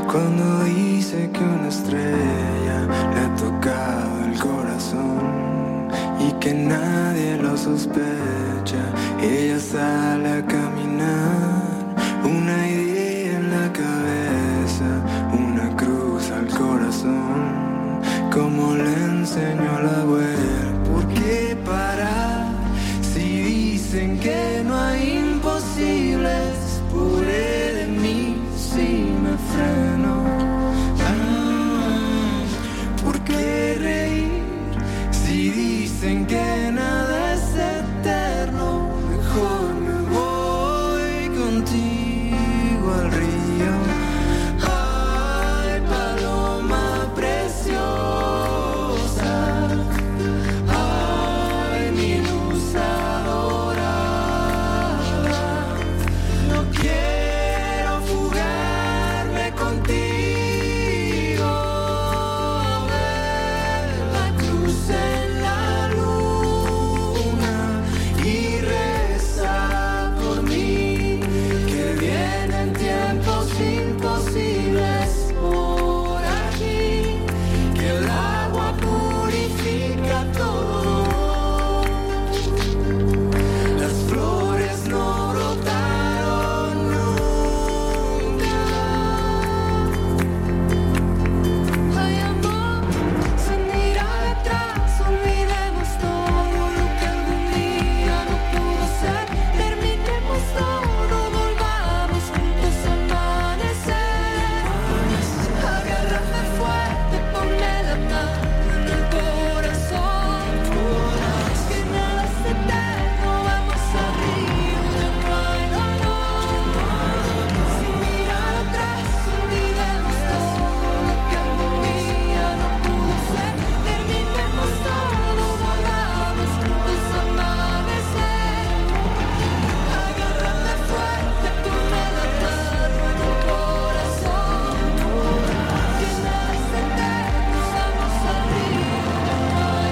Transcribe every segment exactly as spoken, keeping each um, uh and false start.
Cuando dice que una estrella le ha tocado el corazón y que nadie lo sospecha, ella sale a caminar, una idea en la cabeza, una cruz al corazón, como le enseñó la abuela. ¿Por qué parar si dicen que no hay imposibles? Pobre de mí si me freno. Ah, ¿por qué reír si dicen que nada es eterno? Mejor me voy contigo al río. Ay, paloma preciosa, ay, mi luz adorada. No quiero fugarme contigo, ver la cruz en la luna y reza por mí, que vienen tiempos imposibles por aquí, que el agua purifica todo. Las flores no brotaron nunca. Ay, amor, sin mirar atrás, olvidemos todo lo que algún día no pudo ser. Terminemos todo, volvamos juntos a amanecer. Agárrame fuerte, ponme la mano en el corazón. Que nada es eterno, vamos a río, ya no hay dolor. Sin mirar atrás, olvidemos todo lo que algún día no pudo ser. Terminemos todo, volvamos juntos a amanecer. Agárrame fuerte, ponme la mano en el corazón. Que nada es eterno, vamos a río, ya no hay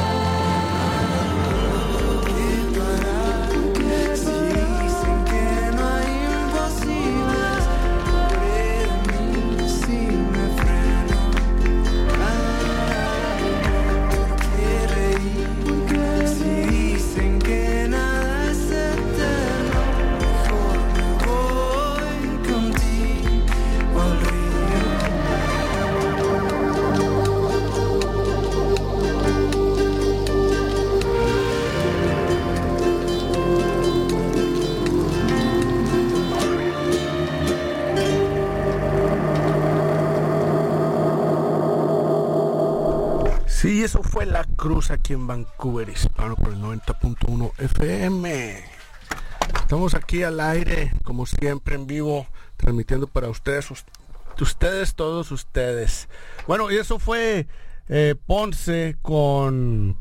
dolor. Si dicen que no hay imposibles, pobre de mí si me freno. ¿Por qué reír si dicen que nada es eterno? Mejor me voy contigo al río. Sí, eso fue La Cruz aquí en Vancouver Hispano por el noventa punto uno F M. Estamos aquí al aire, como siempre, en vivo, transmitiendo para ustedes, us- ustedes, todos ustedes. Bueno, y eso fue eh, Ponce con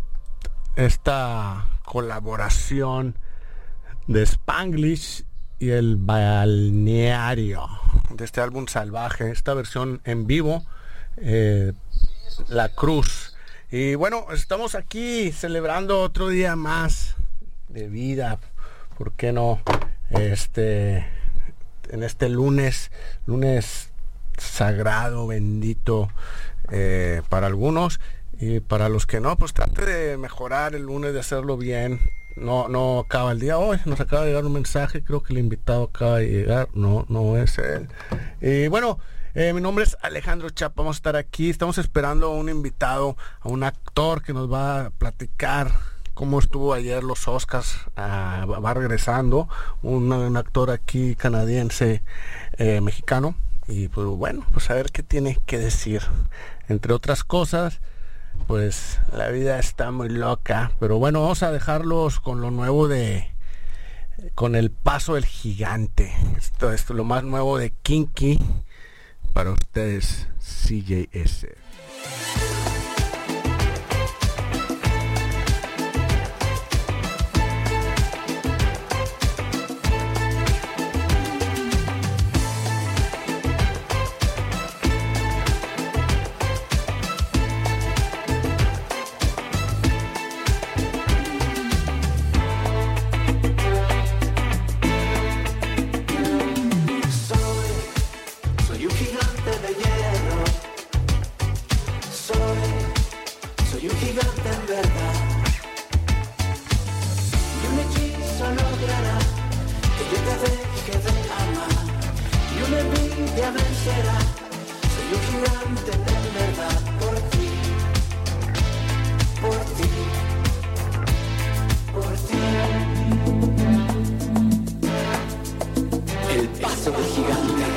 esta colaboración de Spanglish y el Balneario, de este álbum Salvaje, esta versión en vivo, eh, La Cruz. Y bueno, estamos aquí celebrando otro día más de vida, ¿por qué no? Este, en este lunes, lunes sagrado, bendito, eh, para algunos, y para los que no, pues trate de mejorar el lunes, de hacerlo bien. No, no acaba el día hoy. Nos acaba de llegar un mensaje, creo que el invitado acaba de llegar. No, no es él. Y bueno, eh, mi nombre es Alejandro Chapa. Vamos a estar aquí. Estamos esperando a un invitado, a un actor que nos va a platicar cómo estuvo ayer los Oscars. Uh, va regresando un, un actor aquí canadiense, eh, mexicano. Y pues bueno, pues a ver qué tiene que decir. Entre otras cosas, pues la vida está muy loca, pero bueno, vamos a dejarlos con lo nuevo de, con El Paso del Gigante. Esto es lo más nuevo de Kinky para ustedes, C J S. Soy un gigante de envidia vencerá. Soy un gigante de verdad por ti, por ti, por ti. El paso del gigante.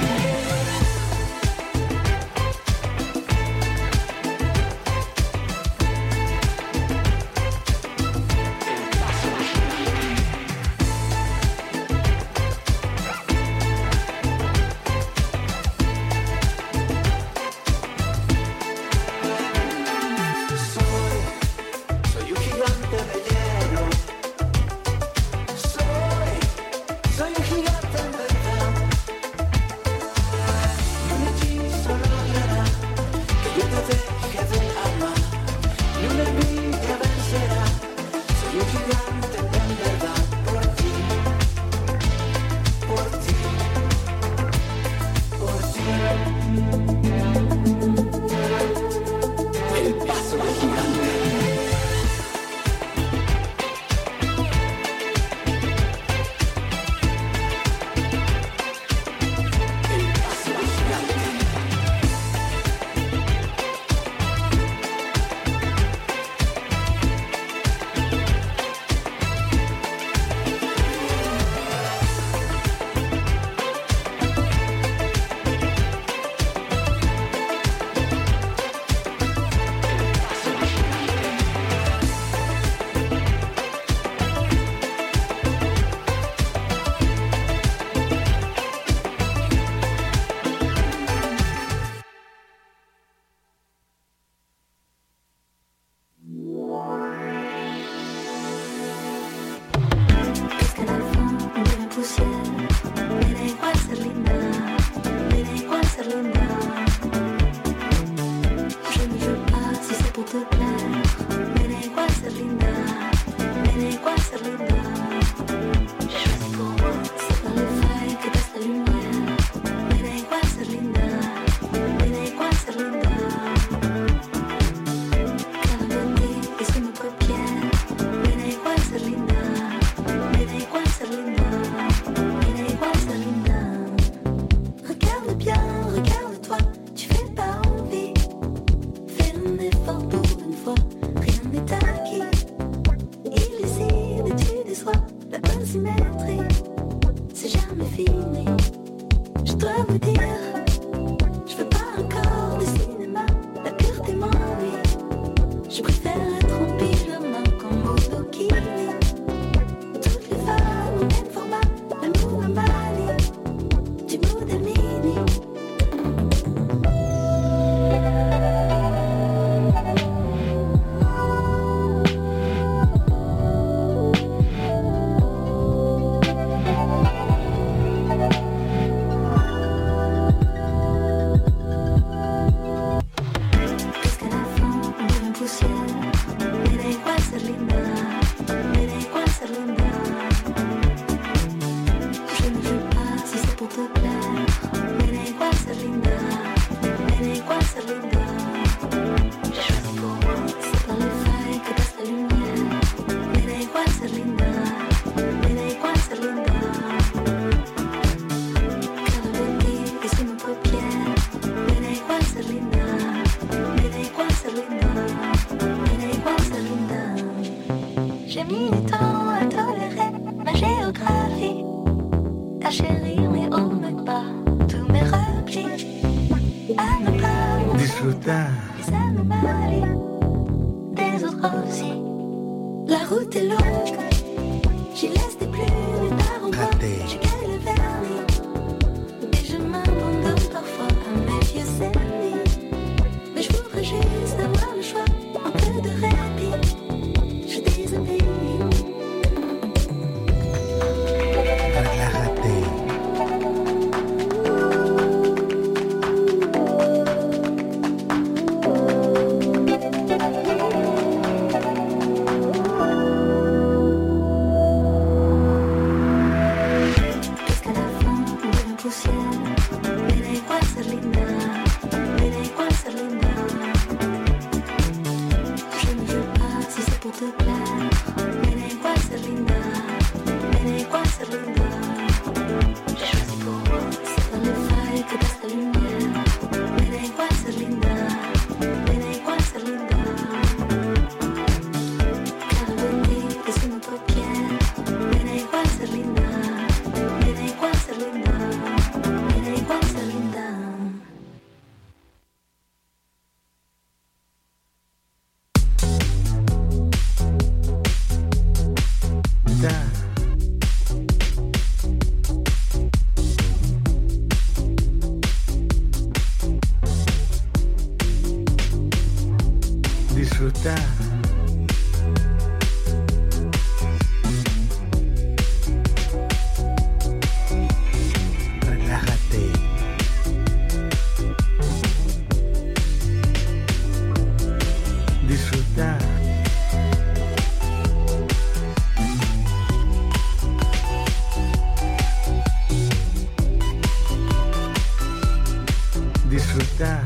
Disfruta.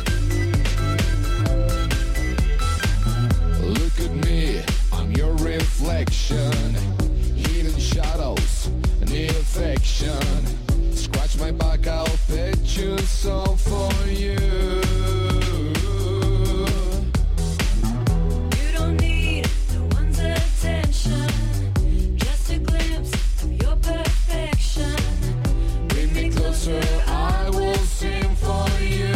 Look at me, I'm your reflection. Hidden shadows, need affection. Scratch my back, I'll bet you so for you. You don't need no one's attention, just a glimpse of your perfection. Bring me closer, I will sing for you.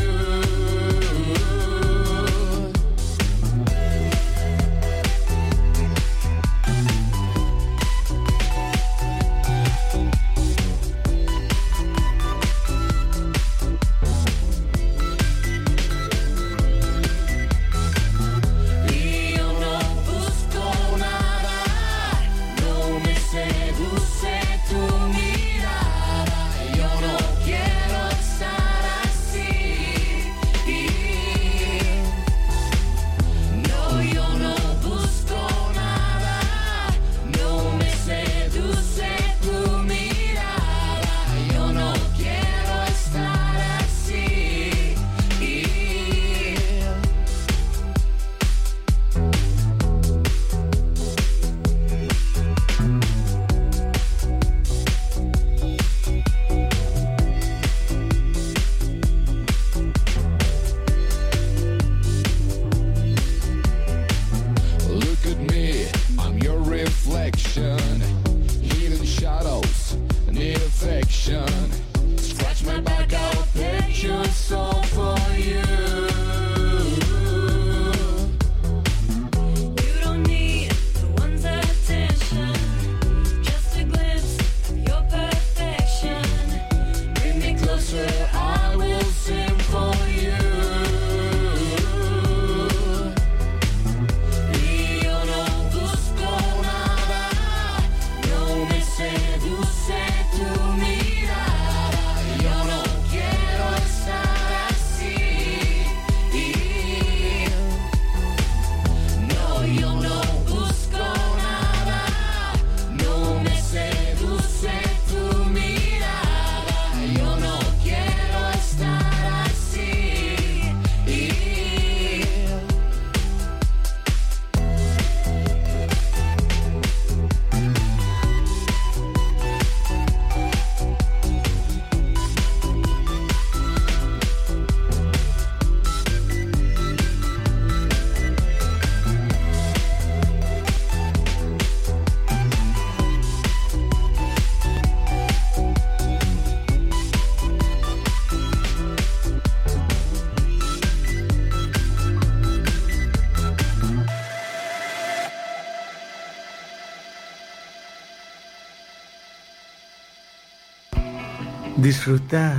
Disfruta,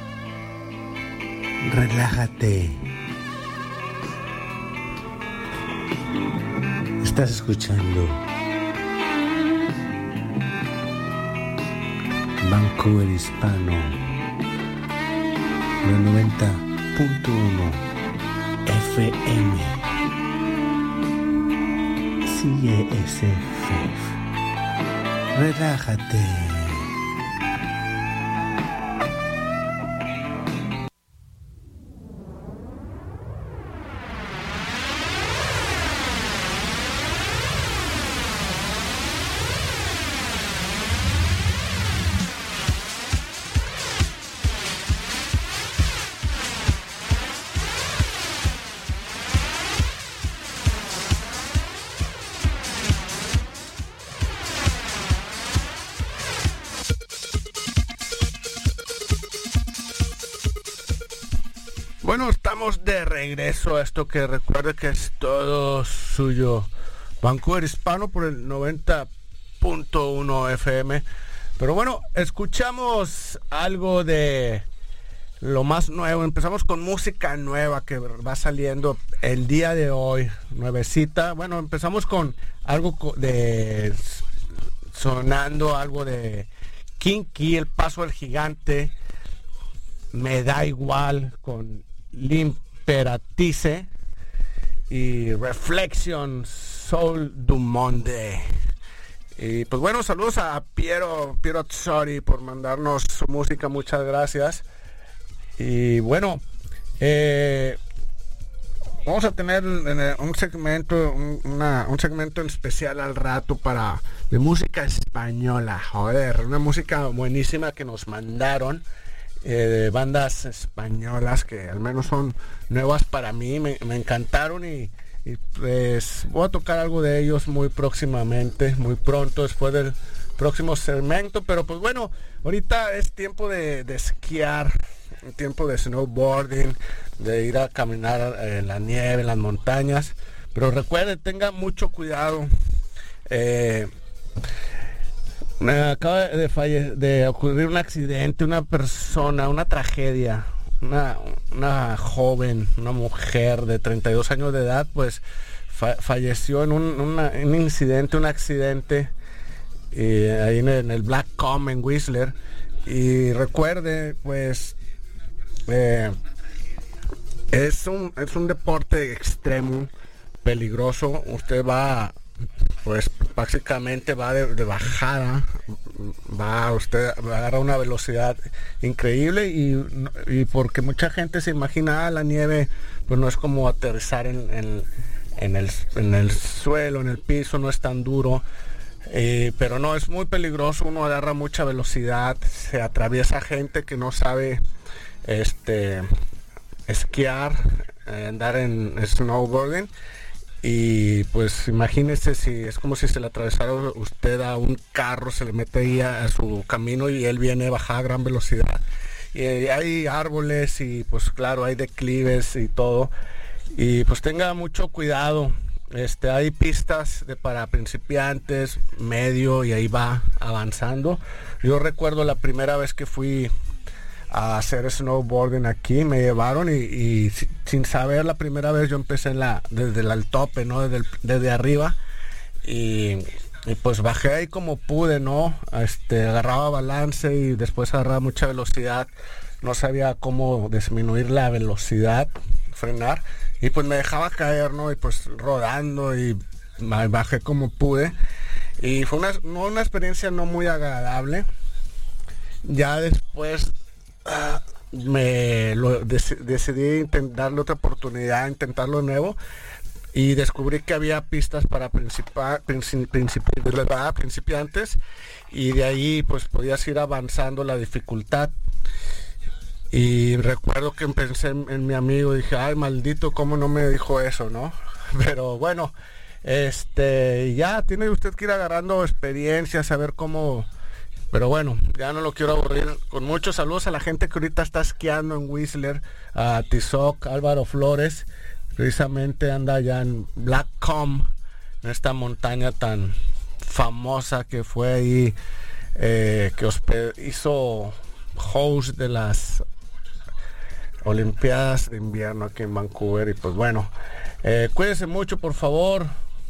relájate. Estás escuchando Vancouver Hispano, los noventa punto uno F M. Sigue ese F. Relájate. Bueno, estamos de regreso a esto que recuerde que es todo suyo. Vancouver Hispano por el noventa punto uno F M. Pero bueno, escuchamos algo de lo más nuevo. Empezamos con música nueva que va saliendo el día de hoy, nuevecita. Bueno, empezamos con algo de sonando algo de Kinky, El Paso del Gigante, Me Da Igual con L'Imperatrice y Reflection Soul du Monde. Y pues bueno, saludos a Piero Piero Azzori por mandarnos su música, muchas gracias. Y bueno, Eh, vamos a tener un segmento, un, una, un segmento en especial al rato para de música española. Joder, una música buenísima que nos mandaron. Eh, de bandas españolas que al menos son nuevas para mí, me, me encantaron y, y pues voy a tocar algo de ellos muy próximamente, muy pronto después del próximo segmento. Pero pues bueno, ahorita es tiempo de, de esquiar, tiempo de snowboarding, de ir a caminar en la nieve, en las montañas, pero recuerden, tengan mucho cuidado. eh, Me acaba de, falle- de ocurrir un accidente, una persona, una tragedia, una, una joven, una mujer de treinta y dos años de edad, pues fa- falleció en un, una- un incidente, un accidente, eh, ahí en el, en el Black Com en Whistler. Y recuerde, pues, eh, es un, es un deporte extremo, peligroso. Usted va, pues básicamente va de, de bajada, va usted va a agarrar una velocidad increíble y, y porque mucha gente se imagina ah, la nieve, pues no es como aterrizar en, en, en, el, en el suelo, en el piso, no es tan duro, eh, pero no, es muy peligroso. Uno agarra mucha velocidad, se atraviesa gente que no sabe este esquiar, eh, andar en snowboarding. Y pues imagínese si es como si se le atravesara usted a un carro, se le mete ahí a, a su camino y él viene bajada a gran velocidad. Y hay árboles y pues claro, hay declives y todo. Y pues tenga mucho cuidado. Este, hay pistas de para principiantes, medio, y ahí va avanzando. Yo recuerdo la primera vez que fui a hacer snowboarding aquí, me llevaron y, y sin saber la primera vez yo empecé en la, desde el tope, ¿no? Desde, el, desde arriba y, y pues bajé ahí como pude, ¿no? Este, agarraba balance y después agarraba mucha velocidad, no sabía cómo disminuir la velocidad, frenar y pues me dejaba caer, ¿no? Y pues rodando y bajé como pude y fue una, no, una experiencia no muy agradable. Ya después Uh, me lo dec- decidí intent- darle otra oportunidad, intentarlo de nuevo y descubrí que había pistas para principa- princi- principi- ¿verdad? principiantes y de ahí pues podías ir avanzando la dificultad. Y recuerdo que pensé en, en mi amigo, dije, ay maldito, cómo no me dijo eso, ¿no? Pero bueno, este ya tiene usted que ir agarrando experiencia, saber cómo. Pero bueno, ya no lo quiero aburrir con muchos saludos a la gente que ahorita está esquiando en Whistler, a Tizoc, Álvaro Flores, precisamente anda allá en Black Com, en esta montaña tan famosa que fue ahí, eh, que hospe- hizo host de las Olimpiadas de invierno aquí en Vancouver. Y pues bueno, eh, cuídense mucho por favor.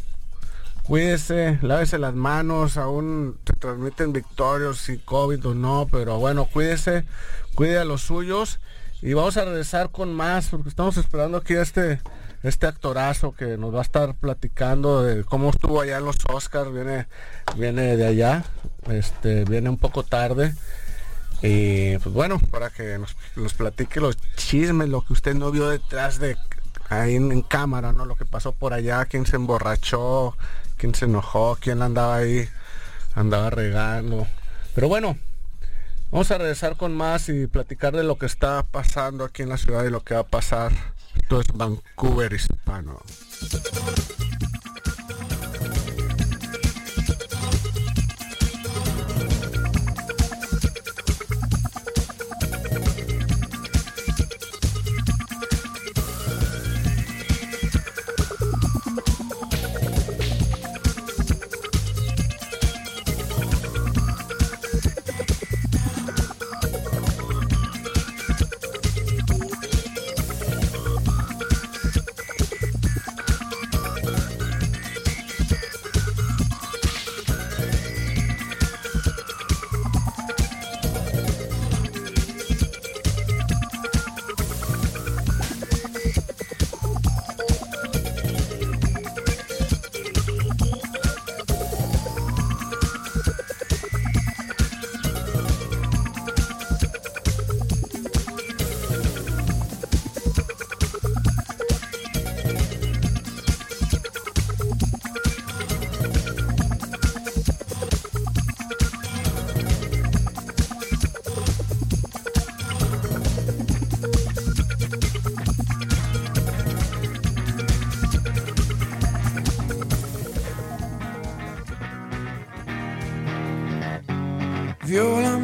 Cuídese, lávese las manos, aún se transmiten victorios si COVID o no, pero bueno, cuídese, cuide a los suyos y vamos a regresar con más porque estamos esperando aquí a este, este actorazo que nos va a estar platicando de cómo estuvo allá en los Oscars, viene, viene de allá, este, viene un poco tarde y pues bueno, para que nos, nos platique los chismes, lo que usted no vio detrás de ahí en, en cámara, ¿no? Lo que pasó por allá, quién se emborrachó, quién se enojó, quién andaba ahí, andaba regando. Pero bueno, vamos a regresar con más y platicar de lo que está pasando aquí en la ciudad y lo que va a pasar. Esto es Vancouver Hispano.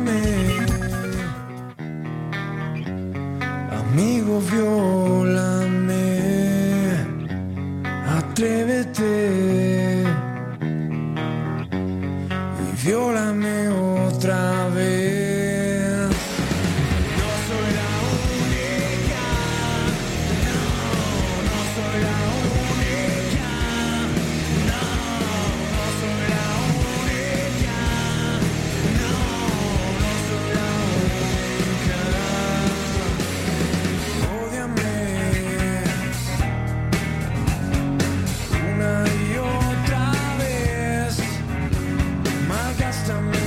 Ódiame, amigo, viólame, atrévete y viólame otra vez. No soy la única, no, no soy la única, no, no soy la única, no, no soy la única. Ódiame una y otra vez, malgástame,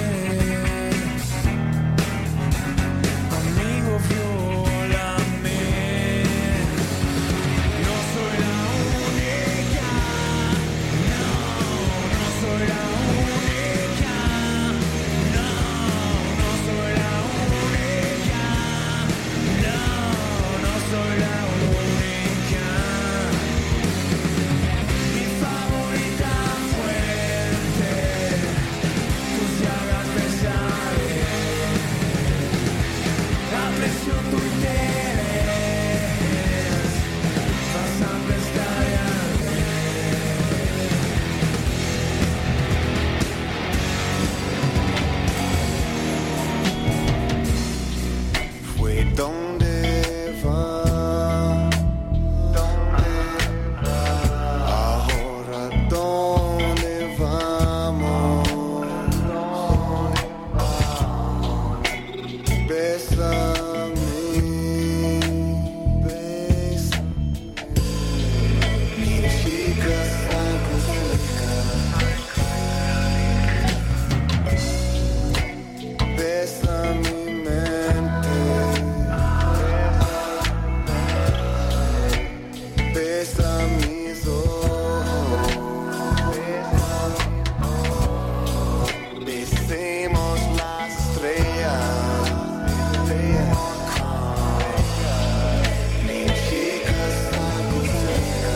amigo, viólame. No soy la única, no, no soy la única, no, no soy la única, no, no soy la única. Mi favorita fuente, tus llagas besaré, la presión tu interés, vas a prestar y arder. Fue donde va, ahora dónde vamos. Bésame, bésame, mi chica algo cerca. Besa mi mente, besa mis ojos, besemos las estrellas, mi chica algo cerca.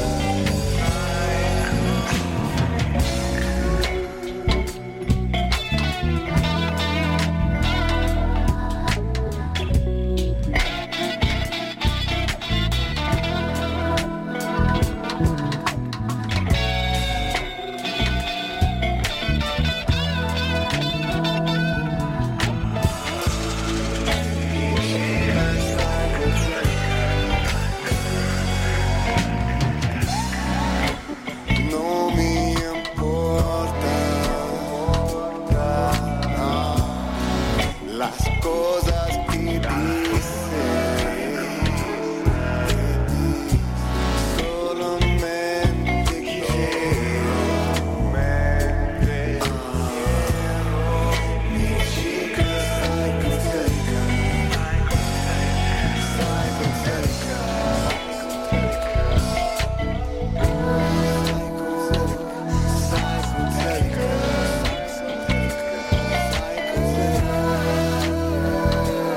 No me importa las cosas que dices, solamente quiero mi chica algo cerca, algo cerca. Psycho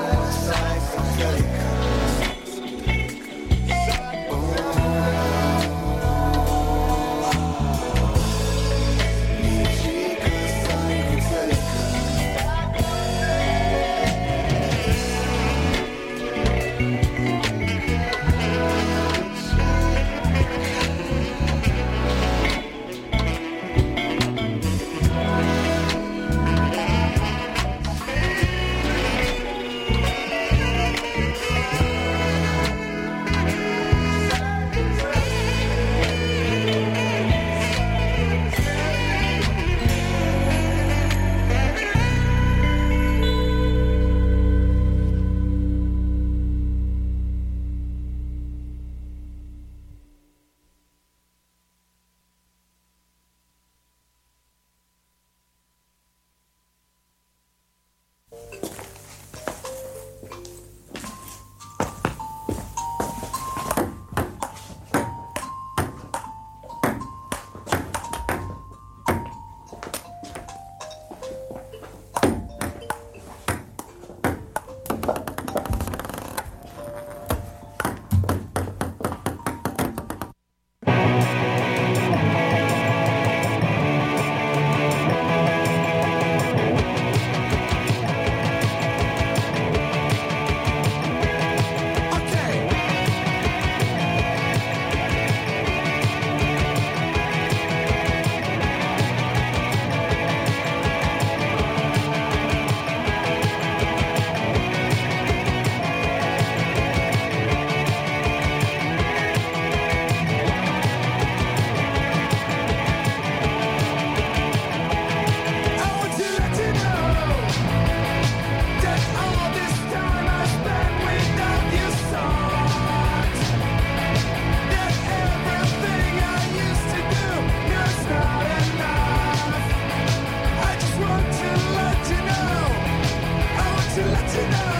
Listen up.